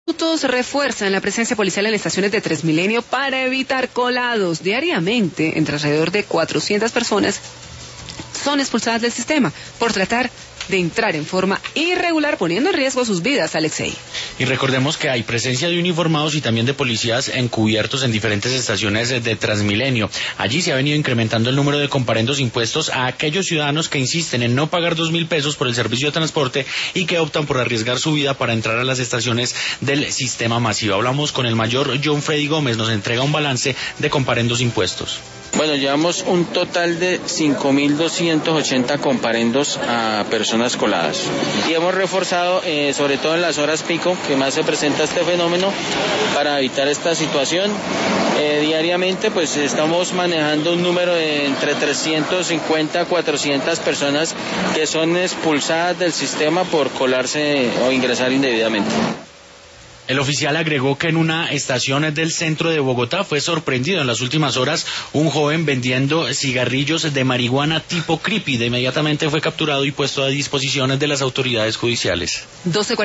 Refuerzan la presencia policial en estaciones de Transmilenio para evitar colados. Diariamente, entre alrededor de 400 personas son expulsadas del sistema por tratar de entrar en forma irregular, poniendo en riesgo sus vidas, Alexei. Y recordemos que hay presencia de uniformados y también de policías encubiertos en diferentes estaciones de Transmilenio. Allí se ha venido incrementando el número de comparendos impuestos a aquellos ciudadanos que insisten en no pagar 2.000 pesos por el servicio de transporte y que optan por arriesgar su vida para entrar a las estaciones del sistema masivo. Hablamos con el mayor John Freddy Gómez, nos entrega un balance de comparendos impuestos. Bueno, llevamos un total de 5.280 comparendos a personas coladas. Y hemos reforzado, sobre todo en las horas pico, que más se presenta este fenómeno, para evitar esta situación. Diariamente, pues estamos manejando un número de entre 350 a 400 personas que son expulsadas del sistema por colarse o ingresar indebidamente. El oficial agregó que en una estación del centro de Bogotá fue sorprendido en las últimas horas un joven vendiendo cigarrillos de marihuana tipo creepy. De inmediatamente fue capturado y puesto a disposición de las autoridades judiciales.